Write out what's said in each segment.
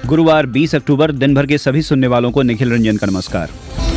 गुरुवार 20 अक्टूबर दिन भर के सभी सुनने वालों को निखिल रंजन का नमस्कार।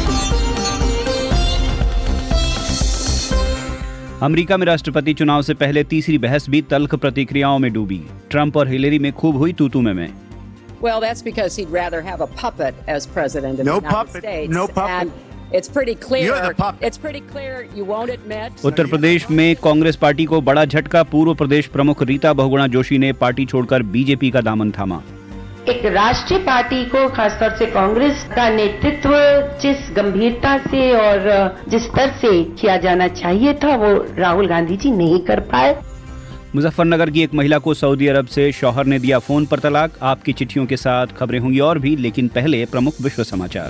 अमेरिका में राष्ट्रपति चुनाव से पहले तीसरी बहस भी तल्ख प्रतिक्रियाओं में डूबी। ट्रंप और हिलेरी में खूब हुई तू-तू में। Well, that's because he'd rather have a puppet as president of the United States. No puppet. And it's pretty clear. You're the puppet. It's pretty clear you won't admit. Uttar Pradesh में Congress party को बड़ा झटका। पूर्व प्रदेश प्रमुख रीता बहुगुणा जोशी ने पार्टी छोड़कर BJP का दामन थामा। एक राष्ट्रीय पार्टी को, खासतौर से कांग्रेस का नेतृत्व जिस गंभीरता से और जिस स्तर से किया जाना चाहिए था, वो राहुल गांधी जी नहीं कर पाए। मुजफ्फरनगर की एक महिला को सऊदी अरब से शौहर ने दिया फोन पर तलाक। आपकी चिट्ठियों के साथ खबरें होंगी और भी, लेकिन पहले प्रमुख विश्व समाचार।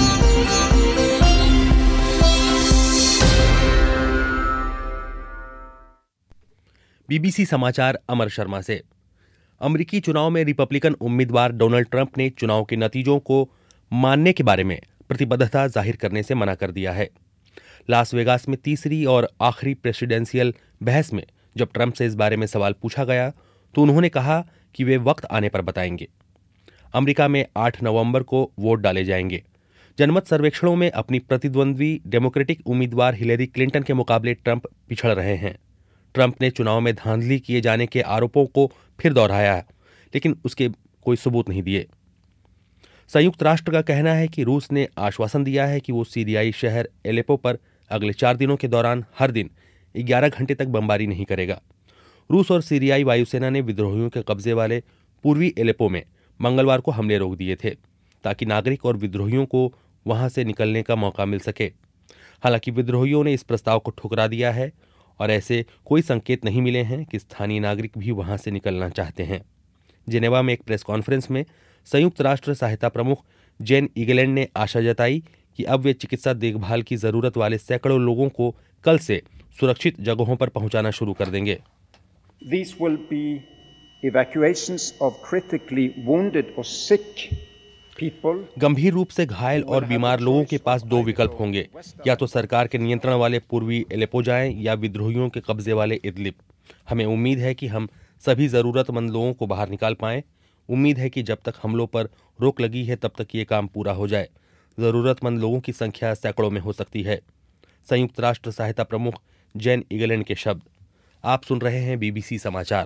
बीबीसी समाचार अमर शर्मा से। अमेरिकी चुनाव में रिपब्लिकन उम्मीदवार डोनाल्ड ट्रंप ने चुनाव के नतीजों को मानने के बारे में प्रतिबद्धता जाहिर करने से मना कर दिया है। लास वेगास में तीसरी और आखिरी प्रेसिडेंशियल बहस में जब ट्रंप से इस बारे में सवाल पूछा गया तो उन्होंने कहा कि वे वक्त आने पर बताएंगे। अमेरिका में 8 नवंबर को वोट डाले जाएंगे। जनमत सर्वेक्षणों में अपनी प्रतिद्वंद्वी डेमोक्रेटिक उम्मीदवार हिलेरी क्लिंटन के मुकाबले ट्रंप पिछड़ रहे हैं। ट्रंप ने चुनाव में धांधली किए जाने के आरोपों को फिर दोहराया, लेकिन उसके कोई सबूत नहीं दिए। संयुक्त राष्ट्र का कहना है कि रूस ने आश्वासन दिया है कि वो सीरियाई शहर एलेपो पर अगले 4 दिनों के दौरान हर दिन 11 घंटे तक बमबारी नहीं करेगा। रूस और सीरियाई वायुसेना ने विद्रोहियों के कब्जे वाले पूर्वी एलेपो में मंगलवार को हमले रोक दिए थे ताकि नागरिक और विद्रोहियों को वहां से निकलने का मौका मिल सके। हालांकि विद्रोहियों ने इस प्रस्ताव को ठुकरा दिया है और ऐसे कोई संकेत नहीं मिले हैं कि स्थानीय नागरिक भी वहां से निकलना चाहते हैं। जिनेवा में एक प्रेस कॉन्फ्रेंस में संयुक्त राष्ट्र सहायता प्रमुख जेन ईगलैंड ने आशा जताई कि अब वे चिकित्सा देखभाल की जरूरत वाले सैकड़ों लोगों को कल से सुरक्षित जगहों पर पहुंचाना शुरू कर देंगे। These will be evacuations of critically wounded or sick people. गंभीर रूप से घायल और बीमार लोगों के पास 2 विकल्प होंगे, या तो सरकार के नियंत्रण वाले पूर्वी एलेपो जाएं या विद्रोहियों के कब्जे वाले इदलिब। हमें उम्मीद है कि हम सभी जरूरतमंद लोगों को बाहर निकाल पाएं। उम्मीद है कि जब तक हमलों पर रोक लगी है तब तक ये काम पूरा हो जाए। जरूरतमंद लोगों की संख्या सैकड़ों में हो सकती है। संयुक्त राष्ट्र सहायता प्रमुख जेन ईगलैंड के शब्द। आप सुन रहे हैं बीबीसी समाचार।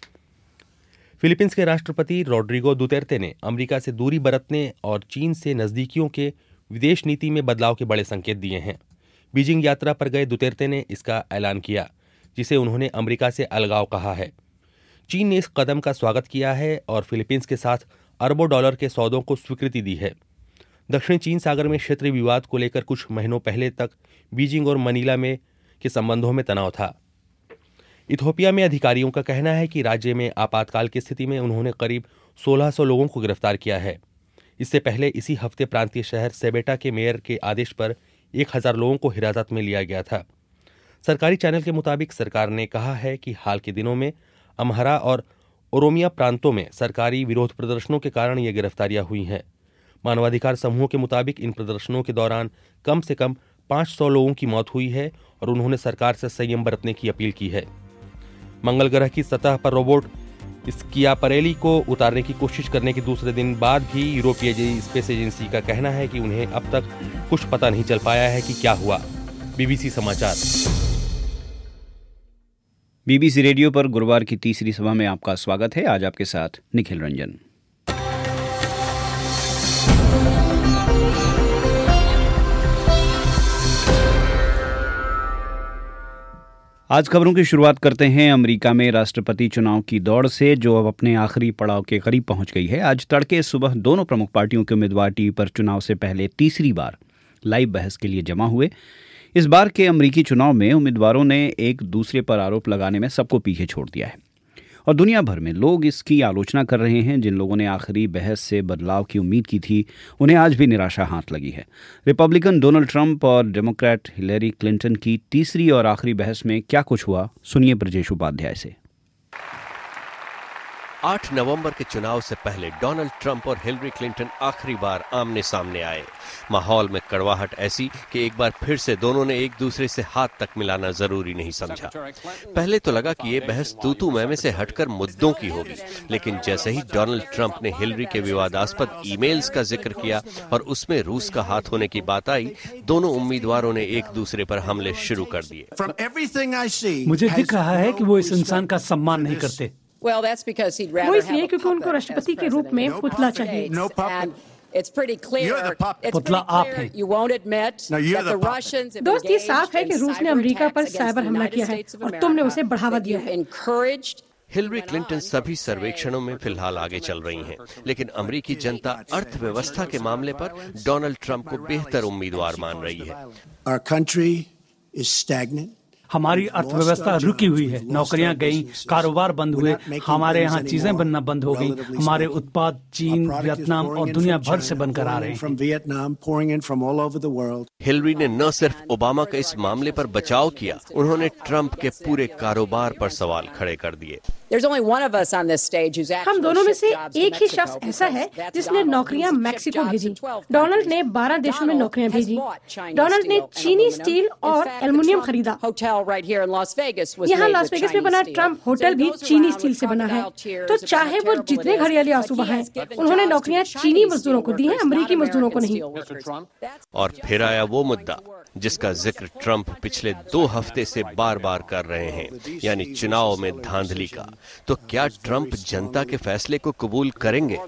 फिलीपींस के राष्ट्रपति रोड्रिगो दुतेर्ते ने अमेरिका से दूरी बरतने और चीन से नजदीकियों के विदेश नीति में बदलाव के बड़े संकेत दिए हैं। बीजिंग यात्रा पर गए दुतेर्ते ने इसका ऐलान किया, जिसे उन्होंने अमेरिका से अलगाव कहा है। चीन ने इस कदम का स्वागत किया है और फिलीपींस के साथ अरबों डॉलर के सौदों को स्वीकृति दी है। दक्षिण चीन सागर में क्षेत्रीय विवाद को लेकर कुछ महीनों पहले तक बीजिंग और मनीला में के संबंधों में तनाव था। इथियोपिया में अधिकारियों का कहना है कि राज्य में आपातकाल की स्थिति में उन्होंने करीब 1600 लोगों को गिरफ्तार किया है। इससे पहले इसी हफ्ते प्रांतीय शहर सेबेटा के मेयर के आदेश पर 1000 लोगों को हिरासत में लिया गया था। सरकारी चैनल के मुताबिक सरकार ने कहा है कि हाल के दिनों में अम्हारा और ओरोमिया प्रांतों में सरकारी विरोध प्रदर्शनों के कारण ये गिरफ्तारियां हुई हैं। मानवाधिकार समूहों के मुताबिक इन प्रदर्शनों के दौरान कम से कम 500 लोगों की मौत हुई है और उन्होंने सरकार से संयम बरतने की अपील की है। मंगल ग्रह की सतह पर रोबोट स्कियापरेली को उतारने की कोशिश करने के दूसरे दिन बाद भी यूरोपीय स्पेस एजेंसी का कहना है कि उन्हें अब तक कुछ पता नहीं चल पाया है कि क्या हुआ। बीबीसी समाचार। बीबीसी रेडियो पर गुरुवार की तीसरी सभा में आपका स्वागत है। आज आपके साथ निखिल रंजन। आज खबरों की शुरुआत करते हैं अमेरिका में राष्ट्रपति चुनाव की दौड़ से, जो अब अपने आखिरी पड़ाव के करीब पहुंच गई है। आज तड़के सुबह दोनों प्रमुख पार्टियों के उम्मीदवार टीवी पर चुनाव से पहले तीसरी बार लाइव बहस के लिए जमा हुए। इस बार के अमेरिकी चुनाव में उम्मीदवारों ने एक दूसरे पर आरोप लगाने में सबको पीछे छोड़ दिया है और दुनिया भर में लोग इसकी आलोचना कर रहे हैं। जिन लोगों ने आखिरी बहस से बदलाव की उम्मीद की थी, उन्हें आज भी निराशा हाथ लगी है। रिपब्लिकन डोनाल्ड ट्रंप और डेमोक्रेट हिलेरी क्लिंटन की तीसरी और आखिरी बहस में क्या कुछ हुआ, सुनिए ब्रजेश उपाध्याय से। 8 नवंबर के चुनाव से पहले डोनाल्ड ट्रंप और हिलरी क्लिंटन आखिरी बार आमने सामने आए। माहौल में कड़वाहट ऐसी कि एक बार फिर से दोनों ने एक दूसरे से हाथ तक मिलाना जरूरी नहीं समझा। पहले तो लगा कि ये बहस तू-तू मैं-मैं से हटकर मुद्दों की होगी, लेकिन जैसे ही डोनाल्ड ट्रंप ने हिलरी के विवादास्पद ईमेल्स का जिक्र किया और उसमें रूस का हाथ होने की बात आई, दोनों उम्मीदवारों ने एक दूसरे पर हमले शुरू कर दिए। मुझे दिख रहा है कि वो इस इंसान का सम्मान नहीं करते। वो इसलिए क्योंकि उनको राष्ट्रपति के रूप में पुतला चाहिए। पुतला आप हैं। दोस्त, ये साफ है कि रूस ने अमेरिका पर साइबर हमला किया है और तुमने उसे बढ़ावा दिया है। हिलरी क्लिंटन सभी सर्वेक्षणों में फिलहाल आगे चल रही हैं, लेकिन अमेरिकी जनता अर्थव्यवस्था के मामले पर डोनाल्ड ट्रंप को बेहतर उम्मीदवार मान रही है। हमारी अर्थव्यवस्था रुकी हुई है, नौकरियां गई, कारोबार बंद हुए, हमारे यहाँ चीजें बनना बंद हो गई, हमारे उत्पाद चीन, वियतनाम और दुनिया भर से बनकर आ रहे हैं। हिलरी ने न सिर्फ ओबामा के इस मामले पर बचाव किया, उन्होंने ट्रंप के पूरे कारोबार पर सवाल खड़े कर दिए। हम दोनों में से एक ही शख्स ऐसा है जिसने नौकरियां मैक्सिको भेजी। डोनाल्ड ने 12 देशों में नौकरियां भेजी। डोनाल्ड ने चीनी स्टील और एल्युमिनियम खरीदा। यहाँ लास वेगस में बना ट्रंप होटल भी चीनी स्टील से बना है। तो चाहे वो जितने घड़ियाली आंसू बहाएं, उन्होंने नौकरियां चीनी मजदूरों को दी हैं, अमेरिकी मजदूरों को नहीं। और फिर आया वो मुद्दा जिसका जिक्र ट्रंप पिछले 2 हफ्ते से बार बार कर रहे हैं, यानी चुनाव में धांधली का। तो क्या ट्रंप जनता के फैसले को कबूल करेंगे?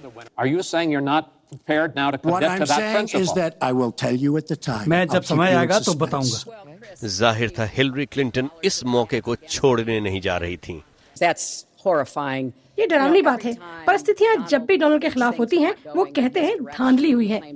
मैं जब समय आएगा तो बताऊंगा। जाहिर था हिलरी क्लिंटन इस मौके को छोड़ने नहीं जा रही थीं। ये डरावनी बात है। परिस्थितियां जब भी डोनाल्ड के खिलाफ होती हैं, वो कहते हैं धांधली हुई है।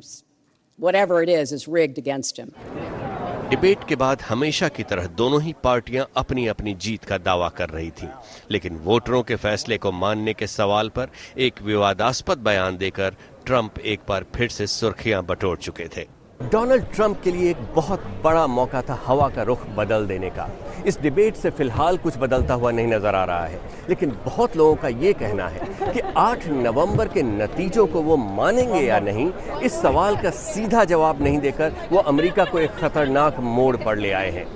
डिबेट के बाद हमेशा की तरह दोनों ही पार्टियां अपनी अपनी जीत का दावा कर रही थीं, लेकिन वोटरों के फैसले को मानने के सवाल पर एक विवादास्पद बयान देकर ट्रंप एक बार फिर से सुर्खियां बटोर चुके थे। डोनाल्ड ट्रंप के लिए एक बहुत बड़ा मौका था हवा का रुख बदल देने का। इस डिबेट से फिलहाल कुछ बदलता हुआ नहीं नजर आ रहा है, लेकिन बहुत लोगों का ये कहना है कि 8 नवंबर के नतीजों को वो मानेंगे या नहीं, इस सवाल का सीधा जवाब नहीं देकर वो अमेरिका को एक खतरनाक मोड़ पर ले आए हैं।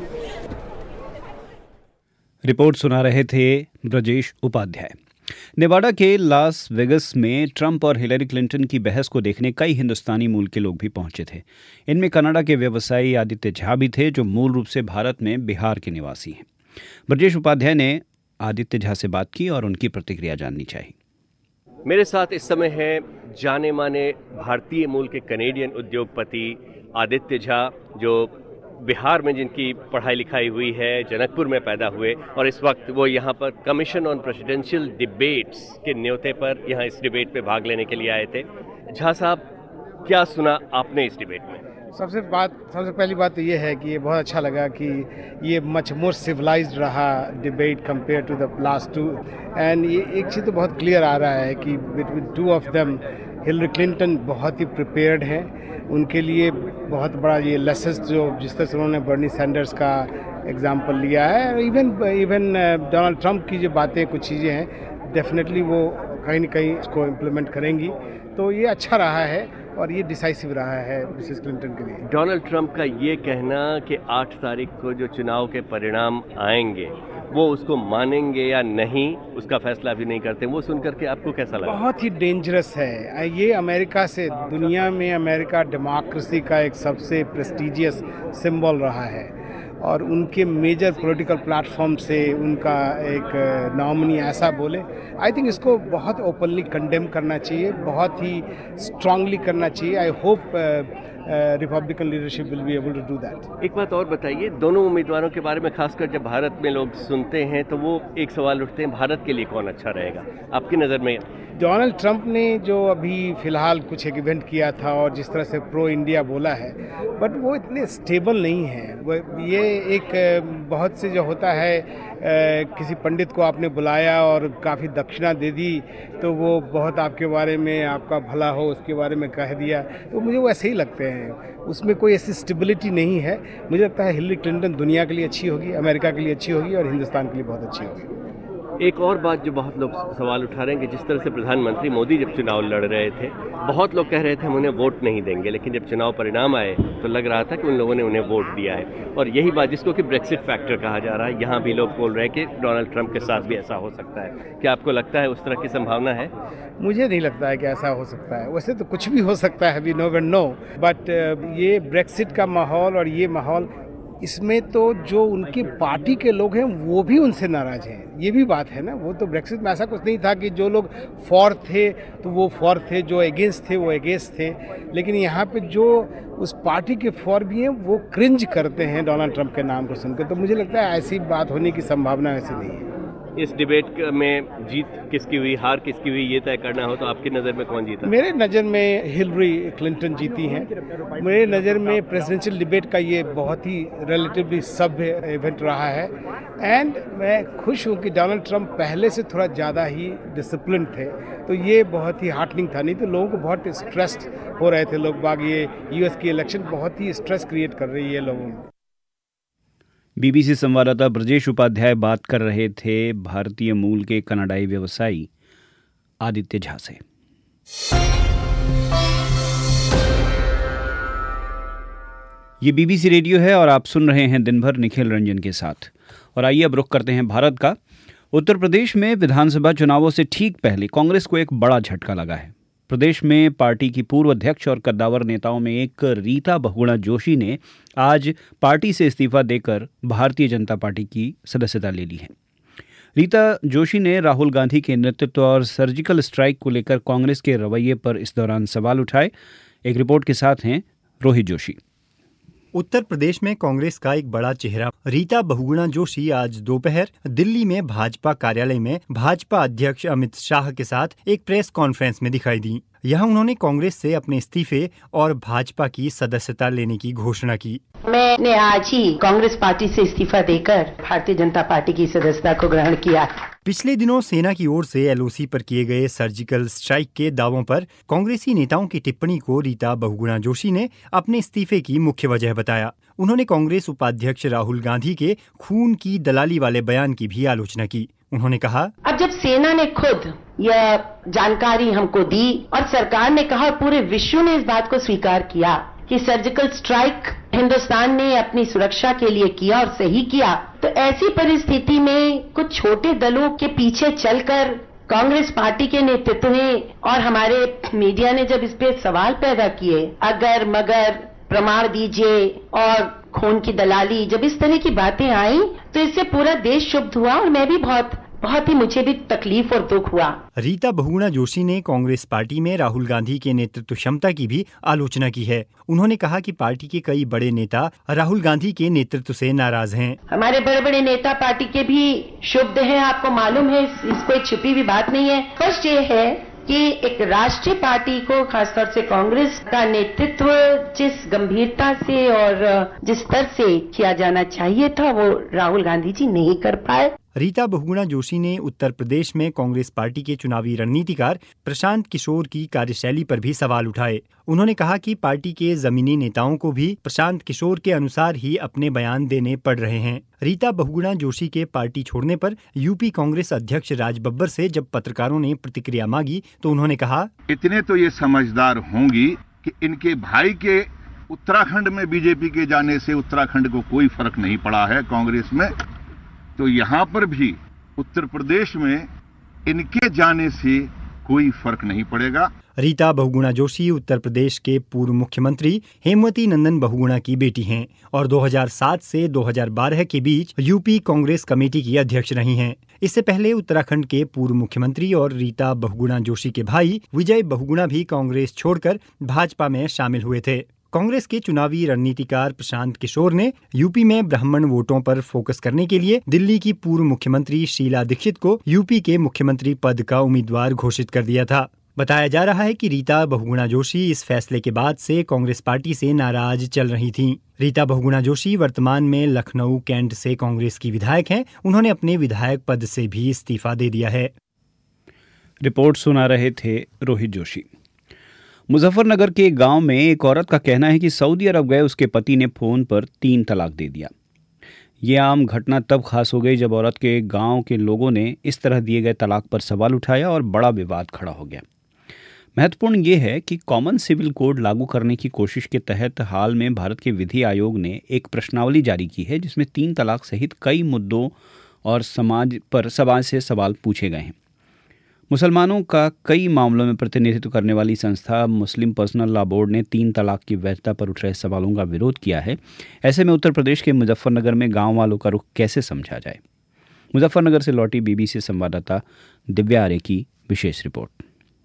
रिपोर्ट सुना रहे थे ब्रजेश उपाध्याय। नेवाडा के लास वेगस में ट्रंप और हिलरी क्लिंटन की बहस को देखने कई हिंदुस्तानी मूल के लोग भी पहुंचे थे। इनमें कनाडा के व्यवसायी आदित्य झा भी थे, जो मूल रूप से भारत में बिहार के निवासी हैं। ब्रजेश उपाध्याय ने आदित्य झा से बात की और उनकी प्रतिक्रिया जाननी चाहिए। मेरे साथ इस समय हैं जाने माने भारतीय मूल के कनेडियन उद्योगपति आदित्य झा, जो बिहार में जिनकी पढ़ाई लिखाई हुई है, जनकपुर में पैदा हुए और इस वक्त वो यहाँ पर कमीशन ऑन प्रेसिडेंशियल डिबेट्स के न्योते पर यहाँ इस डिबेट पे भाग लेने के लिए आए थे। झा साहब, क्या सुना आपने इस डिबेट में? सबसे पहली बात तो ये है कि ये बहुत अच्छा लगा कि ये मच मोर सिविलाइज्ड रहा debate compare to the last 2। And ये एक चीज़ तो बहुत क्लियर आ रहा है कि between 2 of them Hillary Clinton बहुत ही प्रिपेयर्ड हैं। उनके लिए बहुत बड़ा ये लेसन्स जो जिस तरह से उन्होंने बर्नी सैंडर्स का एग्जाम्पल लिया है, इवन डोनाल्ड ट्रंप की जो बातें कुछ चीज़ें हैं, डेफिनेटली वो कहीं ना कहीं इसको इम्प्लीमेंट करेंगी। तो ये अच्छा रहा है और ये डिसाइसिव रहा है मिसेस क्लिंटन के लिए। डोनाल्ड ट्रंप का ये कहना कि 8 तारीख को जो चुनाव के परिणाम आएंगे वो उसको मानेंगे या नहीं, उसका फैसला भी नहीं करते, वो सुनकर के आपको कैसा लगा? बहुत ही डेंजरस है ये। अमेरिका से दुनिया में अमेरिका डेमोक्रेसी का एक सबसे प्रेस्टिजियस सिंबल रहा है और उनके मेजर पॉलिटिकल प्लेटफॉर्म से उनका एक नॉमिनी ऐसा बोले, आई थिंक इसको बहुत ओपनली कंडेम करना चाहिए, बहुत ही स्ट्रांगली करना चाहिए। I hope Republican leadership will be able to do that. एक बात और बताइए, दोनों उम्मीदवारों के बारे में खासकर जब भारत में लोग सुनते हैं तो वो एक सवाल उठते हैं, भारत के लिए कौन अच्छा रहेगा आपकी नज़र में? डोनाल्ड ट्रंप ने जो अभी फ़िलहाल कुछ एक इवेंट किया था और जिस तरह से प्रो इंडिया बोला है, बट वो इतने स्टेबल नहीं है। वो ये एक बहुत से जो होता है किसी पंडित को आपने बुलाया और काफ़ी दक्षिणा दे दी तो वो बहुत आपके बारे में, आपका भला हो उसके बारे में कह दिया, तो मुझे वो ऐसे ही लगते हैं। उसमें कोई ऐसी स्टेबिलिटी नहीं है। मुझे लगता है हिलरी क्लिंटन दुनिया के लिए अच्छी होगी, अमेरिका के लिए अच्छी होगी और हिंदुस्तान के लिए बहुत अच्छी होगी। एक और बात जो बहुत लोग सवाल उठा रहे हैं कि जिस तरह से प्रधानमंत्री मोदी जब चुनाव लड़ रहे थे, बहुत लोग कह रहे थे हम उन्हें वोट नहीं देंगे, लेकिन जब चुनाव परिणाम आए तो लग रहा था कि उन लोगों ने उन्हें वोट दिया है। और यही बात जिसको कि ब्रेक्सिट फैक्टर कहा जा रहा है, यहाँ भी लोग बोल रहे हैं कि डोनाल्ड ट्रंप के साथ भी ऐसा हो सकता है। क्या आपको लगता है उस तरह की संभावना है? मुझे नहीं लगता है कि ऐसा हो सकता है। वैसे तो कुछ भी हो सकता है, वी नेवर नो, बट ये ब्रेक्सिट का माहौल और ये माहौल, इसमें तो जो उनकी पार्टी के लोग हैं वो भी उनसे नाराज हैं, ये भी बात है ना। वो तो ब्रेक्सिट में ऐसा कुछ नहीं था कि जो लोग फॉर थे तो वो फॉर थे, जो अगेंस्ट थे वो अगेंस्ट थे, लेकिन यहाँ पे जो उस पार्टी के फॉर भी हैं वो क्रिंज करते हैं डोनाल्ड ट्रंप के नाम को सुनकर। तो मुझे लगता है ऐसी बात होने की संभावना ऐसी नहीं है। इस डिबेट में जीत किसकी हुई, हार किसकी हुई, ये तय करना हो तो आपकी नज़र में कौन जीता? मेरे नज़र में हिलरी क्लिंटन जीती हैं। मेरे नज़र में प्रेसिडेंशियल डिबेट का ये बहुत ही रिलेटिवली सभ्य इवेंट रहा है, एंड मैं खुश हूँ कि डोनाल्ड ट्रंप पहले से थोड़ा ज़्यादा ही डिसिप्लिन थे, तो ये बहुत ही हार्टनिंग था। नहीं तो लोगों को बहुत स्ट्रेस्ड हो रहे थे लोग बाग, ये यूएस की इलेक्शन बहुत ही स्ट्रेस क्रिएट कर रही है लोगों में। बीबीसी संवाददाता ब्रजेश उपाध्याय बात कर रहे थे भारतीय मूल के कनाडाई व्यवसायी आदित्य झा से। ये बीबीसी रेडियो है और आप सुन रहे हैं दिन भर निखिल रंजन के साथ। और आइए अब रुख करते हैं भारत का। उत्तर प्रदेश में विधानसभा चुनावों से ठीक पहले कांग्रेस को एक बड़ा झटका लगा है। प्रदेश में पार्टी की पूर्व अध्यक्ष और कद्दावर नेताओं में एक रीता बहुगुणा जोशी ने आज पार्टी से इस्तीफा देकर भारतीय जनता पार्टी की सदस्यता ले ली है। रीता जोशी ने राहुल गांधी के नेतृत्व और सर्जिकल स्ट्राइक को लेकर कांग्रेस के रवैये पर इस दौरान सवाल उठाए। एक रिपोर्ट के साथ हैं रोहित जोशी। उत्तर प्रदेश में कांग्रेस का एक बड़ा चेहरा रीता बहुगुणा जोशी आज दोपहर दिल्ली में भाजपा कार्यालय में भाजपा अध्यक्ष अमित शाह के साथ एक प्रेस कॉन्फ्रेंस में दिखाई दी। यहाँ उन्होंने कांग्रेस से अपने इस्तीफे और भाजपा की सदस्यता लेने की घोषणा की। मैंने आज ही कांग्रेस पार्टी से इस्तीफा देकर भारतीय जनता पार्टी की सदस्यता को ग्रहण किया। पिछले दिनों सेना की ओर से एलओसी पर किए गए सर्जिकल स्ट्राइक के दावों पर कांग्रेसी नेताओं की टिप्पणी को रीता बहुगुणा जोशी ने अपने इस्तीफे की मुख्य वजह बताया। उन्होंने कांग्रेस उपाध्यक्ष राहुल गांधी के खून की दलाली वाले बयान की भी आलोचना की। उन्होंने कहा, अब जब सेना ने खुद यह जानकारी हमको दी और सरकार ने कहा, पूरे विश्व ने इस बात को स्वीकार किया कि सर्जिकल स्ट्राइक हिंदुस्तान ने अपनी सुरक्षा के लिए किया और सही किया, तो ऐसी परिस्थिति में कुछ छोटे दलों के पीछे चलकर कांग्रेस पार्टी के नेतृत्व ने और हमारे मीडिया ने जब इस पे सवाल पैदा किए, अगर मगर प्रमाण दीजिए और खून की दलाली, जब इस तरह की बातें आई तो इससे पूरा देश क्षुब्ध हुआ और मैं भी बहुत ही मुझे भी तकलीफ और दुख हुआ। रीता बहुगुणा जोशी ने कांग्रेस पार्टी में राहुल गांधी के नेतृत्व क्षमता की भी आलोचना की है। उन्होंने कहा कि पार्टी के कई बड़े नेता राहुल गांधी के नेतृत्व से नाराज हैं। हमारे बड़े बड़े नेता पार्टी के भी क्षुब्ध हैं, आपको मालूम है, इस कोई छिपी हुई बात नहीं है। फर्स्ट ये है कि एक राष्ट्रीय पार्टी को, खासतौर से कांग्रेस का नेतृत्व जिस गंभीरता से और जिस स्तर से किया जाना चाहिए था, वो राहुल गांधी जी नहीं कर पाए। रीता बहुगुणा जोशी ने उत्तर प्रदेश में कांग्रेस पार्टी के चुनावी रणनीतिकार प्रशांत किशोर की कार्यशैली पर भी सवाल उठाए। उन्होंने कहा कि पार्टी के जमीनी नेताओं को भी प्रशांत किशोर के अनुसार ही अपने बयान देने पड़ रहे हैं। रीता बहुगुणा जोशी के पार्टी छोड़ने पर यूपी कांग्रेस अध्यक्ष राज बब्बर से जब पत्रकारों ने प्रतिक्रिया मांगी तो उन्होंने कहा, इतने तो ये समझदार होंगी कि इनके भाई के उत्तराखंड में बीजेपी के जाने से उत्तराखंड को कोई फर्क नहीं पड़ा है कांग्रेस में, तो यहाँ पर भी उत्तर प्रदेश में इनके जाने से कोई फर्क नहीं पड़ेगा। रीता बहुगुणा जोशी उत्तर प्रदेश के पूर्व मुख्यमंत्री हेमवती नंदन बहुगुणा की बेटी हैं और 2007 से 2012 के बीच यूपी कांग्रेस कमेटी की अध्यक्ष रही हैं। इससे पहले उत्तराखंड के पूर्व मुख्यमंत्री और रीता बहुगुणा जोशी के भाई विजय बहुगुणा भी कांग्रेस छोड़कर भाजपा में शामिल हुए थे। कांग्रेस के चुनावी रणनीतिकार प्रशांत किशोर ने यूपी में ब्राह्मण वोटों पर फोकस करने के लिए दिल्ली की पूर्व मुख्यमंत्री शीला दीक्षित को यूपी के मुख्यमंत्री पद का उम्मीदवार घोषित कर दिया था। बताया जा रहा है कि रीता बहुगुणा जोशी इस फैसले के बाद से कांग्रेस पार्टी से नाराज चल रही थीं। रीता बहुगुणा जोशी वर्तमान में लखनऊ कैंट से कांग्रेस की विधायक हैं। उन्होंने अपने विधायक पद से भी इस्तीफा दे दिया है। रिपोर्ट सुना रहे थे रोहित जोशी। मुजफ्फरनगर के एक गांव में एक औरत का कहना है कि सऊदी अरब गए उसके पति ने फोन पर 3 तलाक दे दिया। ये आम घटना तब खास हो गई जब औरत के गांव के लोगों ने इस तरह दिए गए तलाक पर सवाल उठाया और बड़ा विवाद खड़ा हो गया। महत्वपूर्ण ये है कि कॉमन सिविल कोड लागू करने की कोशिश के तहत हाल में भारत के विधि आयोग ने एक प्रश्नावली जारी की है जिसमें 3 तलाक सहित कई मुद्दों और समाज से सवाल पूछे गए हैं। मुसलमानों का कई मामलों में प्रतिनिधित्व करने वाली संस्था मुस्लिम पर्सनल लॉ बोर्ड ने 3 तलाक की वैधता पर उठ रहे सवालों का विरोध किया है। ऐसे में उत्तर प्रदेश के मुजफ्फरनगर में गांव वालों का रुख कैसे समझा जाए? मुजफ्फरनगर से लौटी BBC संवाददाता दिव्या आर्य की विशेष रिपोर्ट।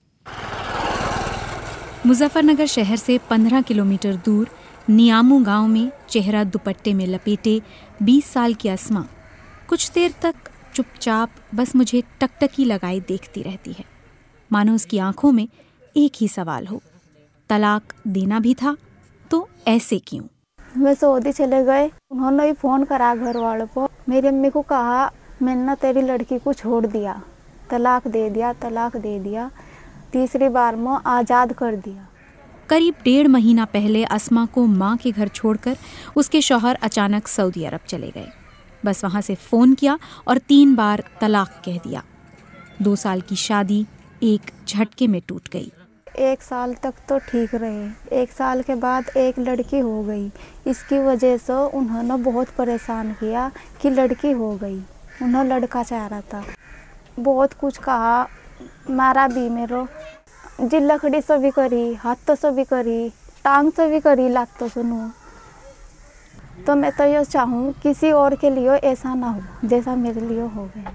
मुजफ्फरनगर शहर से 15 किलोमीटर दूर नियामू गांव में चेहरा दुपट्टे में लपेटे 20 साल की अस्मा कुछ देर तक चुपचाप बस मुझे टकटकी लगाए देखती रहती है, मानो उसकी आंखों में एक ही सवाल हो, तलाक देना भी था तो ऐसे क्यों? वे सऊदी चले गए, उन्होंने भी फोन करा घर वालों को, मेरी अम्मी को कहा मैंने ना तेरी लड़की को छोड़ दिया, तलाक दे दिया, तीसरी बार में आज़ाद कर दिया। करीब 1.5 महीना पहले अस्मा को माँ के घर छोड़कर उसके शौहर अचानक सऊदी अरब चले गए। बस वहाँ से फ़ोन किया और 3 बार तलाक कह दिया। 2 साल की शादी एक झटके में टूट गई। 1 साल तक तो ठीक रहे, 1 साल के बाद एक लड़की हो गई। इसकी वजह से उन्होंने बहुत परेशान किया कि लड़की हो गई, उन्होंने लड़का चाह रहा था, बहुत कुछ कहा, मारा भी मेरो, जी लकड़ी से भी करी, हाथों से भी करी, टांग से भी करी, लातों सुनूं। तो मैं तो ये चाहूँ किसी और के लिए ऐसा ना हो जैसा मेरे लिए हो गया।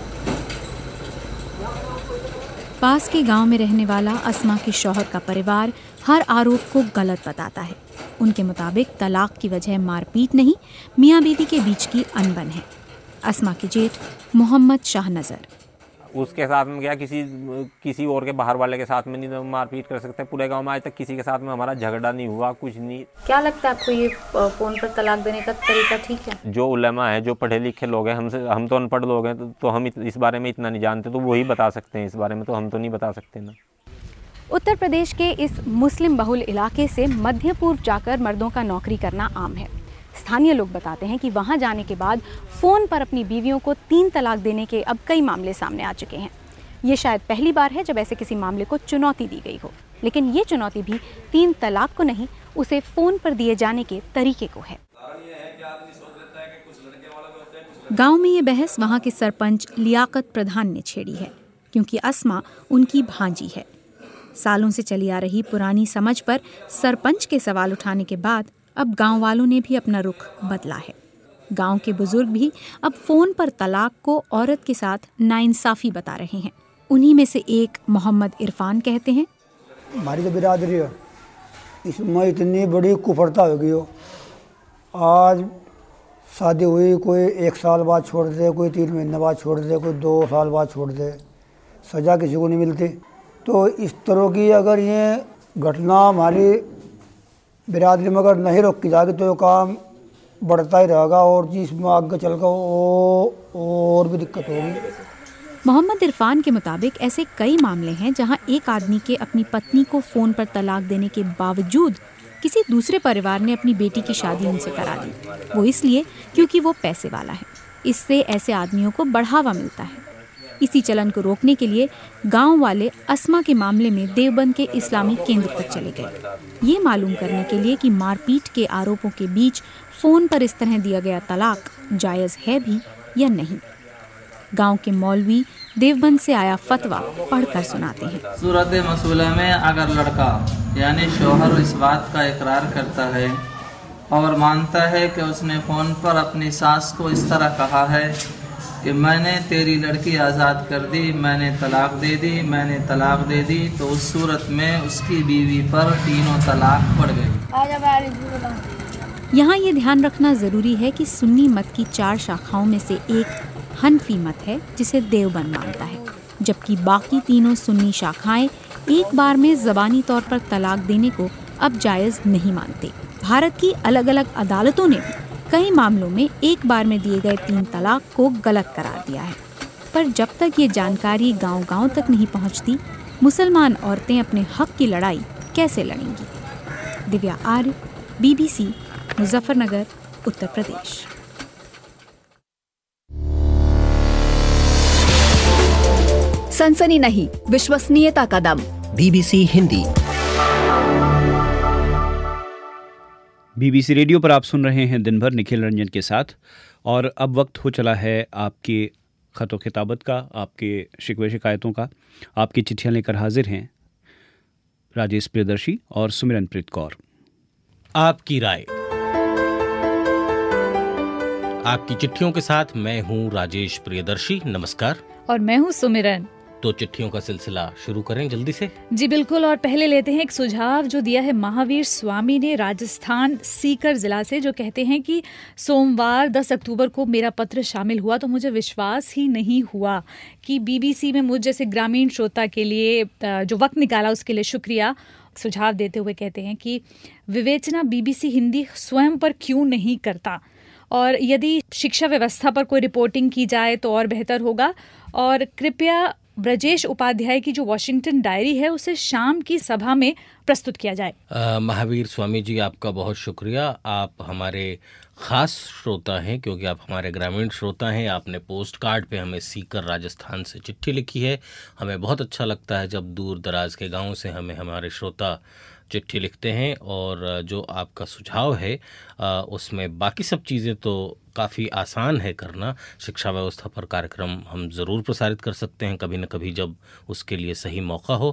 पास के गांव में रहने वाला अस्मा के शौहर का परिवार हर आरोप को गलत बताता है। उनके मुताबिक तलाक की वजह मारपीट नहीं, मियाँ बीवी के बीच की अनबन है। अस्मा के जेठ मोहम्मद शाह नजर, उसके साथ में क्या किसी और के बाहर वाले के साथ में नहीं मारपीट कर सकते। पूरे गांव में आज तक किसी के साथ में हमारा झगड़ा नहीं हुआ, कुछ नहीं। क्या लगता है आपको ये फोन पर तलाक देने का तरीका ठीक है? जो उलेमा है, जो पढ़े लिखे लोग हैं, हम तो अनपढ़ लोग हैं, तो हम इस बारे में इतना नहीं जानते, तो वही बता सकते हैं। इस बारे में तो हम तो नहीं बता सकते ना। उत्तर प्रदेश के इस मुस्लिम बहुल इलाके से मध्य पूर्व जाकर मर्दों का नौकरी करना आम है। स्थानीय लोग बताते हैं कि वहां जाने के बाद फ़ोन पर अपनी बीवियों को 3 तलाक देने के अब कई मामले सामने आ चुके हैं। ये शायद पहली बार है जब ऐसे किसी मामले को चुनौती दी गई हो, लेकिन ये चुनौती भी 3 तलाक को नहीं, उसे फ़ोन पर दिए जाने के तरीके को है। गांव में ये बहस वहां के सरपंच लियाकत प्रधान ने छेड़ी है, क्योंकि अस्मा उनकी भांजी है। सालों से चली आ रही पुरानी समझ पर सरपंच के सवाल उठाने के बाद अब गांव वालों ने भी अपना रुख बदला है। गांव के बुजुर्ग भी अब फोन पर तलाक को औरत के साथ नाइंसाफी बता रहे हैं। उन्हीं में से एक मोहम्मद इरफान कहते हैं, हमारी तो बिरादरी है, इसमें इतनी बड़ी कुफरता हो गई हो। आज शादी हुई, कोई 1 साल बाद छोड़ दे, कोई 3 महीने बाद छोड़ दे, कोई 2 साल बाद छोड़ दे, सज़ा किसी को नहीं मिलती। तो इस तरह की अगर ये घटना हमारी बिरादरी में अगर नहीं रोकी जाएगी तो ये काम बढ़ता ही रहेगा और जिसमें आगे चलकर और भी दिक्कत होगी। मोहम्मद इरफान के मुताबिक ऐसे कई मामले हैं जहां एक आदमी के अपनी पत्नी को फ़ोन पर तलाक देने के बावजूद किसी दूसरे परिवार ने अपनी बेटी की शादी उनसे करा दी। वो इसलिए क्योंकि वो पैसे वाला है। इससे ऐसे आदमियों को बढ़ावा मिलता है। इसी चलन को रोकने के लिए गांव वाले अस्मा के मामले में देवबंद के इस्लामी केंद्र तक चले गए, ये मालूम करने के लिए कि मारपीट के आरोपों के बीच फ़ोन पर इस तरह दिया गया तलाक जायज़ है भी या नहीं। गांव के मौलवी देवबंद से आया फतवा पढ़कर सुनाते हैं। सूरत मसूला में अगर लड़का यानी शौहर इस बात का इकरार करता है और मानता है कि उसने फ़ोन पर अपनी सास को इस तरह कहा है कि मैंने तेरी लड़की आज़ाद कर दी, मैंने तलाक दे दी, तो उस सूरत में उसकी बीवी पर 3 तलाक पड़ गई। यहाँ ये ध्यान रखना ज़रूरी है कि सुन्नी मत की 4 शाखाओं में से एक हनफी मत है जिसे देवबंद मानता है, जबकि बाकी 3 सुन्नी शाखाएं एक बार में ज़बानी तौर पर तलाक देने को अब जायज़ नहीं मानते। भारत की अलग अलग अदालतों ने भी कई मामलों में एक बार में दिए गए 3 तलाक को गलत करार दिया है। पर जब तक ये जानकारी गांव-गांव तक नहीं पहुंचती, मुसलमान औरतें अपने हक की लड़ाई कैसे लड़ेंगी? दिव्या आर्य, BBC, मुजफ्फरनगर, उत्तर प्रदेश। सनसनी नहीं, विश्वसनीयता का दम। BBC हिंदी। BBC रेडियो पर आप सुन रहे हैं दिन भर निखिल रंजन के साथ, और अब वक्त हो चला है आपके खतो खिताबत का, आपके शिकवे शिकायतों का। आपकी चिट्ठियां लेकर हाजिर हैं राजेश प्रियदर्शी और सुमिरनप्रीत कौर। आपकी राय। आपकी चिट्ठियों के साथ मैं हूं राजेश प्रियदर्शी। नमस्कार। और मैं हूं सुमिरन। तो चिट्ठियों का सिलसिला शुरू करें जल्दी से। जी बिल्कुल, और पहले लेते हैं एक सुझाव जो दिया है महावीर स्वामी ने राजस्थान सीकर जिला से, जो कहते हैं कि सोमवार 10 अक्टूबर को मेरा पत्र शामिल हुआ तो मुझे विश्वास ही नहीं हुआ कि BBC में मुझ जैसे ग्रामीण श्रोता के लिए जो वक्त निकाला उसके लिए शुक्रिया। सुझाव देते हुए कहते हैं कि विवेचना BBC हिंदी स्वयं पर क्यों नहीं करता, और यदि शिक्षा व्यवस्था पर कोई रिपोर्टिंग की जाए तो और बेहतर होगा। और कृपया ब्रजेश उपाध्याय की जो वॉशिंगटन डायरी है उसे शाम की सभा में प्रस्तुत किया जाए। महावीर स्वामी जी, आपका बहुत शुक्रिया। आप हमारे खास श्रोता हैं क्योंकि आप हमारे ग्रामीण श्रोता हैं। आपने पोस्ट कार्ड पे हमें सीकर राजस्थान से चिट्ठी लिखी है। हमें बहुत अच्छा लगता है जब दूर दराज के गाँव से हमें हमारे श्रोता चिट्ठी लिखते हैं, और जो आपका सुझाव है उसमें बाकी सब चीज़ें तो काफ़ी आसान है करना। शिक्षा व्यवस्था पर कार्यक्रम हम ज़रूर प्रसारित कर सकते हैं कभी न कभी जब उसके लिए सही मौका हो।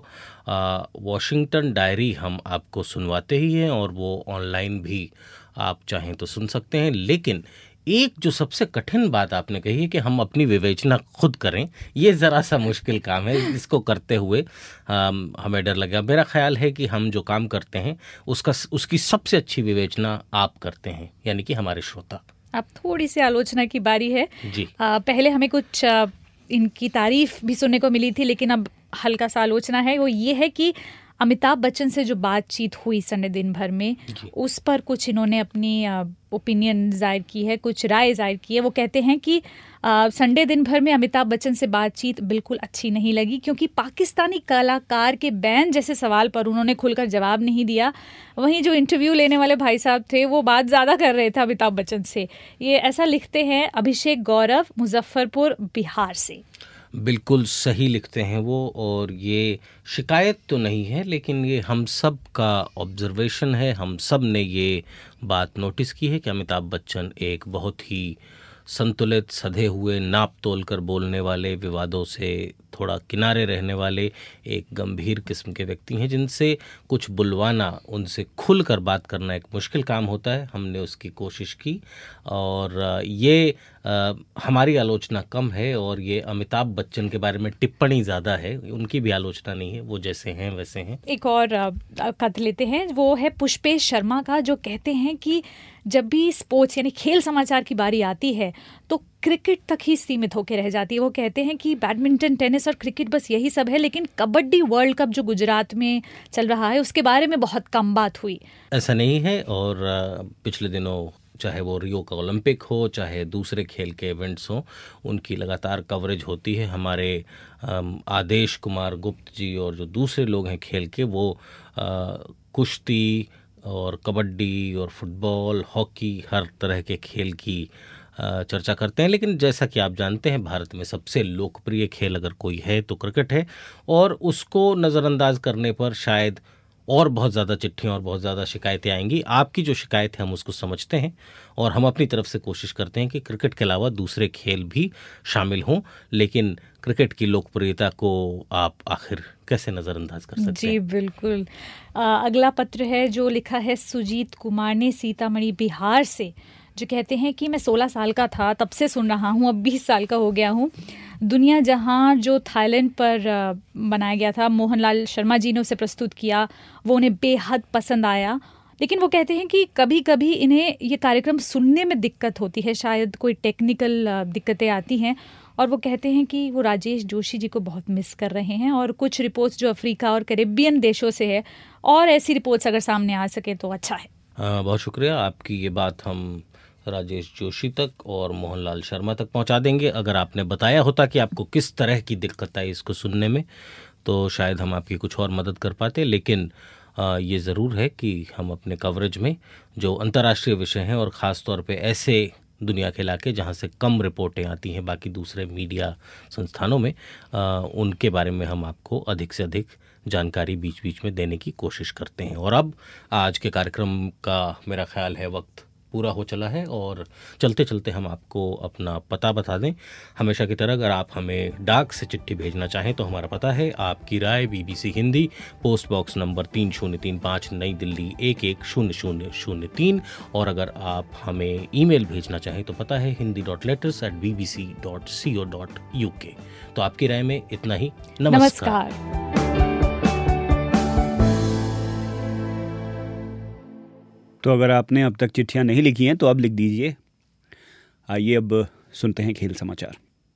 वॉशिंगटन डायरी हम आपको सुनवाते ही हैं, और वो ऑनलाइन भी आप चाहें तो सुन सकते हैं। लेकिन एक जो सबसे कठिन बात आपने कही है कि हम अपनी विवेचना खुद करें, ये ज़रा सा मुश्किल काम है। इसको करते हुए हमें डर लगा। मेरा ख्याल है कि हम जो काम करते हैं उसकी सबसे अच्छी विवेचना आप करते हैं, यानी कि हमारे श्रोता। अब थोड़ी सी आलोचना की बारी है जी। पहले हमें कुछ इनकी तारीफ भी सुनने को मिली थी, लेकिन अब हल्का सा आलोचना है। वो ये है कि अमिताभ बच्चन से जो बातचीत हुई संडे दिन भर में, उस पर कुछ इन्होंने अपनी ओपिनियन जाहिर की है, कुछ राय जाहिर की है। वो कहते हैं कि संडे दिन भर में अमिताभ बच्चन से बातचीत बिल्कुल अच्छी नहीं लगी, क्योंकि पाकिस्तानी कलाकार के बैन जैसे सवाल पर उन्होंने खुलकर जवाब नहीं दिया। वहीं जो इंटरव्यू लेने वाले भाई साहब थे वो बात ज़्यादा कर रहे थे अमिताभ बच्चन से। ये ऐसा लिखते हैं अभिषेक गौरव, मुजफ्फरपुर, बिहार से। बिल्कुल सही लिखते हैं वो, और ये शिकायत तो नहीं है लेकिन ये हम सब का ऑब्जर्वेशन है। हम सब ने ये बात नोटिस की है कि अमिताभ बच्चन एक बहुत ही संतुलित, सधे हुए, नाप तोल कर बोलने वाले, विवादों से थोड़ा किनारे रहने वाले एक गंभीर किस्म के व्यक्ति हैं, जिनसे कुछ बुलवाना, उनसे खुलकर बात करना एक मुश्किल काम होता है। हमने उसकी कोशिश की, और ये हमारी आलोचना कम है, और ये अमिताभ बच्चन के बारे में टिप्पणी ज़्यादा है, उनकी भी आलोचना नहीं है। वो जैसे हैं वैसे हैं। एक और खत लेते हैं, वो है पुष्पेश शर्मा का, जो कहते हैं कि जब भी स्पोर्ट्स यानी खेल समाचार की बारी आती है तो क्रिकेट तक ही सीमित होकर रह जाती है। वो कहते हैं कि बैडमिंटन, टेनिस और क्रिकेट बस यही सब है, लेकिन कबड्डी वर्ल्ड कप जो गुजरात में चल रहा है उसके बारे में बहुत कम बात हुई। ऐसा नहीं है, और पिछले दिनों चाहे वो रियो का ओलंपिक हो, चाहे दूसरे खेल के इवेंट्स हों, उनकी लगातार कवरेज होती है। हमारे आदेश कुमार गुप्त जी और जो दूसरे लोग हैं खेल के, वो कुश्ती और कबड्डी और फुटबॉल, हॉकी, हर तरह के खेल की चर्चा करते हैं। लेकिन जैसा कि आप जानते हैं, भारत में सबसे लोकप्रिय खेल अगर कोई है तो क्रिकेट है, और उसको नज़रअंदाज करने पर शायद और बहुत ज़्यादा चिट्ठियाँ और बहुत ज़्यादा शिकायतें आएंगी। आपकी जो शिकायत है हम उसको समझते हैं, और हम अपनी तरफ से कोशिश करते हैं कि क्रिकेट के अलावा दूसरे खेल भी शामिल हों। लेकिन क्रिकेट की लोकप्रियता को आप आखिर कैसे नज़रअंदाज कर सकते हैं? जी बिल्कुल। अगला पत्र है जो लिखा है सुजीत कुमार ने सीतामढ़ी, बिहार से, जो कहते हैं कि मैं 16 साल का था तब से सुन रहा हूँ, अब 20 साल का हो गया हूँ। दुनिया जहाँ जो थाईलैंड पर बनाया गया था, मोहनलाल शर्मा जी ने उसे प्रस्तुत किया, वो उन्हें बेहद पसंद आया। लेकिन वो कहते हैं कि कभी कभी इन्हें ये कार्यक्रम सुनने में दिक्कत होती है, शायद कोई टेक्निकल दिक्कतें आती हैं। और वो कहते हैं कि वो राजेश जोशी जी को बहुत मिस कर रहे हैं, और कुछ रिपोर्ट्स जो अफ्रीका और कैरेबियन देशों से है, और ऐसी रिपोर्ट्स अगर सामने आ सके तो अच्छा है। बहुत शुक्रिया। आपकी ये बात हम राजेश जोशी तक और मोहनलाल शर्मा तक पहुंचा देंगे। अगर आपने बताया होता कि आपको किस तरह की दिक्कत आई इसको सुनने में, तो शायद हम आपकी कुछ और मदद कर पाते। लेकिन ये ज़रूर है कि हम अपने कवरेज में जो अंतर्राष्ट्रीय विषय हैं, और ख़ास तौर पे ऐसे दुनिया के इलाके जहाँ से कम रिपोर्टें आती हैं बाकी दूसरे मीडिया संस्थानों में, उनके बारे में हम आपको अधिक से अधिक जानकारी बीच बीच में देने की कोशिश करते हैं। और अब आज के कार्यक्रम का मेरा ख्याल है वक्त पूरा हो चला है और चलते चलते हम आपको अपना पता बता दें। हमेशा की तरह अगर आप हमें डाक से चिट्ठी भेजना चाहें तो हमारा पता है आपकी राय, BBC Hindi, post box number 3035, New Delhi 110003। और अगर आप हमें ईमेल भेजना चाहें तो पता है hindi.letters@bbc.co.uk। तो आपकी राय में इतना ही। नमस्कार। तो अगर आपने अब तक चिट्ठियां नहीं लिखी हैं तो अब लिख दीजिए। आइए अब सुनते हैं खेल समाचार।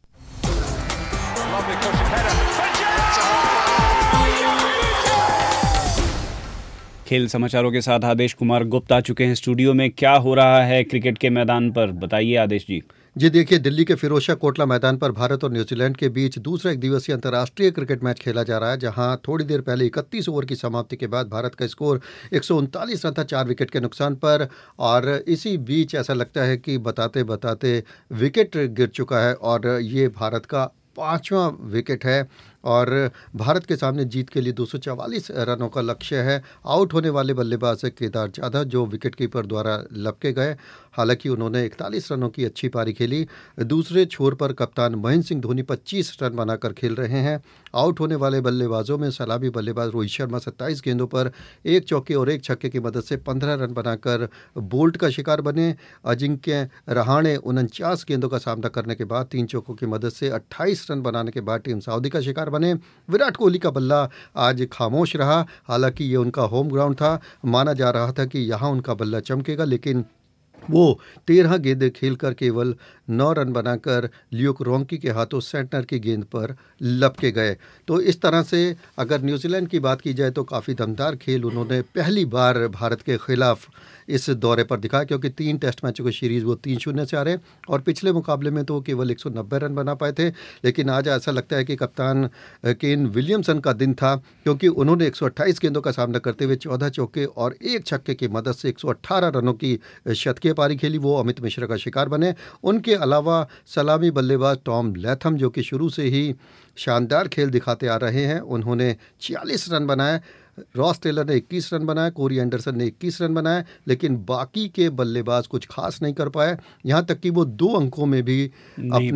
खेल समाचारों के साथ आदेश कुमार गुप्ता आ चुके हैं स्टूडियो में। क्या हो रहा है क्रिकेट के मैदान पर, बताइए आदेश जी। जी देखिए, दिल्ली के फिरोजशाह कोटला मैदान पर भारत और न्यूजीलैंड के बीच दूसरा एक दिवसीय अंतर्राष्ट्रीय क्रिकेट मैच खेला जा रहा है, जहां थोड़ी देर पहले 31 ओवर की समाप्ति के बाद भारत का स्कोर 139 रन था 4 विकेट के नुकसान पर। और इसी बीच ऐसा लगता है कि बताते बताते विकेट गिर चुका है और ये भारत का 5वां विकेट है और भारत के सामने जीत के लिए 244 रनों का लक्ष्य है। आउट होने वाले बल्लेबाज केदार जाधव जो विकेटकीपर द्वारा लपके गए, हालांकि उन्होंने 41 रनों की अच्छी पारी खेली। दूसरे छोर पर कप्तान महेंद्र सिंह धोनी 25 रन बनाकर खेल रहे हैं। आउट होने वाले बल्लेबाजों में सलामी बल्लेबाज रोहित शर्मा 27 गेंदों पर 1 चौके और 1 छक्के की मदद से 15 रन बनाकर बोल्ट का शिकार बने। अजिंक्य रहाणे 49 गेंदों का सामना करने के बाद 3 चौकों की मदद से 28 रन बनाने के बाद टीम सऊदी का शिकार बने। विराट कोहली का बल्ला आज खामोश रहा, हालांकि ये उनका होम ग्राउंड था। माना जा रहा था कि यहाँ उनका बल्ला चमकेगा, लेकिन वो 13 गेंदें खेलकर केवल 9 रन बनाकर ल्यूक रोंकी के हाथों सेंटर की गेंद पर लपके गए। तो इस तरह से अगर न्यूजीलैंड की बात की जाए तो काफ़ी दमदार खेल उन्होंने पहली बार भारत के खिलाफ इस दौरे पर दिखाया, क्योंकि 3 टेस्ट मैचों की सीरीज़ वो 3-0 से हारे और पिछले मुकाबले में तो केवल 190 रन बना पाए थे। लेकिन आज ऐसा लगता है कि कप्तान केन विलियमसन का दिन था, क्योंकि उन्होंने 128 गेंदों का सामना करते हुए 14 चौके और 1 छक्के की मदद से 118 रनों की शतकीय पारी खेली। वो अमित मिश्रा का शिकार बने। उनके अलावा सलामी बल्लेबाज टॉम लैथम जो कि शुरू से ही शानदार खेल दिखाते आ रहे हैं, उन्होंने 46 रन बनाए। रॉस टेलर ने 21 रन बनाए, कोरी एंडरसन ने 21 रन बनाए, लेकिन बाकी के बल्लेबाज कुछ खास नहीं कर पाए। यहाँ तक कि वो 2 अंकों में भी नहीं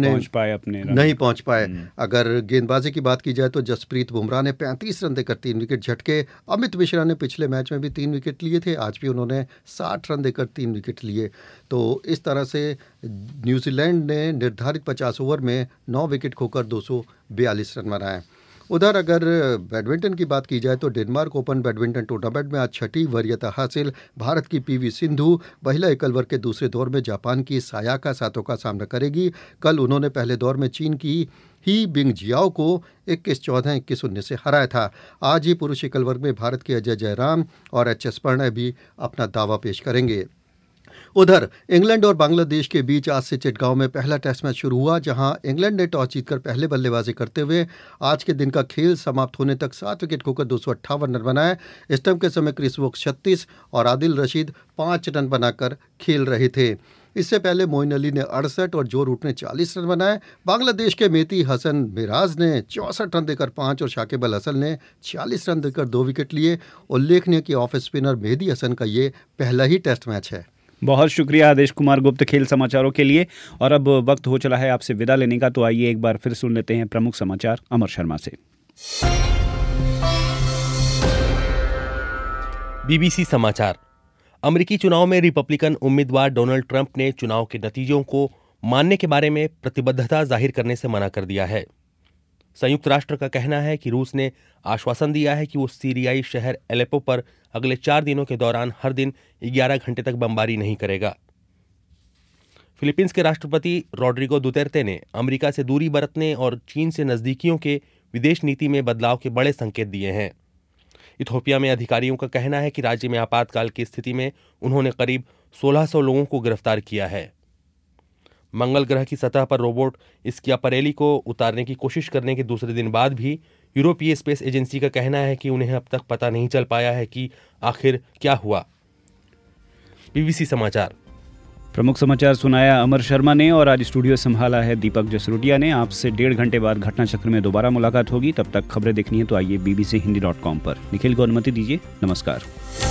पहुंच पाए। अगर गेंदबाजी की बात की जाए तो जसप्रीत बुमराह ने 35 रन देकर 3 विकेट झटके। अमित मिश्रा ने पिछले मैच में भी 3 विकेट लिए थे, आज भी उन्होंने 60 रन देकर 3 विकेट लिए। तो इस तरह से न्यूजीलैंड ने निर्धारित 50 ओवर में 9 विकेट खोकर 242 रन बनाए। उधर अगर बैडमिंटन की बात की जाए तो डेनमार्क ओपन बैडमिंटन टूर्नामेंट में आज 6ठी वरीयता हासिल भारत की PV सिंधु महिला एकल वर्ग के दूसरे दौर में जापान की सायाका सातो का सामना करेगी। कल उन्होंने पहले दौर में चीन की ही बिंग जियाओ को 21-14, 21-19 से हराया था। आज ही पुरुष एकल वर्ग में भारत के अजय जयराम और HS प्रणय भी अपना दावा पेश करेंगे। उधर इंग्लैंड और बांग्लादेश के बीच आज से चिटगांव में पहला टेस्ट मैच शुरू हुआ, जहां इंग्लैंड ने टॉस जीतकर पहले बल्लेबाजी करते हुए आज के दिन का खेल समाप्त होने तक 7 विकेट खोकर 258 रन बनाए। स्टंप के समय क्रिस वोक्स 36 और आदिल रशीद 5 रन बनाकर खेल रहे थे। इससे पहले मोइन अली ने 68 और जो रूट ने 40 रन बनाए। बांग्लादेश के मेहदी हसन मिराज ने 64 रन देकर 5 और शाकिब अल हसन ने 40 रन देकर 2 विकेट लिए। उल्लेखनीय कि ऑफ स्पिनर मेहदी हसन का ये पहला ही टेस्ट मैच है। बहुत शुक्रिया आदेश कुमार गुप्त खेल समाचारों के लिए। और अब वक्त हो चला है आपसे विदा लेने का, तो आइए एक बार फिर सुन लेते हैं प्रमुख समाचार अमर शर्मा से। BBC समाचार। अमेरिकी चुनाव में रिपब्लिकन उम्मीदवार डोनाल्ड ट्रंप ने चुनाव के नतीजों को मानने के बारे में प्रतिबद्धता जाहिर करने से मना कर दिया है। संयुक्त राष्ट्र का कहना है कि रूस ने आश्वासन दिया है कि वो सीरियाई शहर एलेपो पर अगले 4 दिनों के दौरान हर दिन 11 घंटे तक बमबारी नहीं करेगा। फिलीपींस के राष्ट्रपति रोड्रिगो दुतेर्ते ने अमेरिका से दूरी बरतने और चीन से नजदीकियों के विदेश नीति में बदलाव के बड़े संकेत दिए हैं। इथोपिया में अधिकारियों का कहना है कि राज्य में आपातकाल की स्थिति में उन्होंने करीब 1600 लोगों को गिरफ्तार किया है। मंगल ग्रह की सतह पर रोबोट स्कियापरेली को उतारने की कोशिश करने के दूसरे दिन बाद भी यूरोपीय स्पेस एजेंसी का कहना है कि उन्हें अब तक पता नहीं चल पाया है कि आखिर क्या हुआ। BBC समाचार। प्रमुख समाचार सुनाया अमर शर्मा ने और आज स्टूडियो संभाला है दीपक जसरोटिया ने। आपसे 1.5 घंटे बाद घटना चक्र में दोबारा मुलाकात होगी। तब तक खबरें देखनी है तो आइए bbc hindi.com पर। निखिल को अनुमति दीजिए। नमस्कार।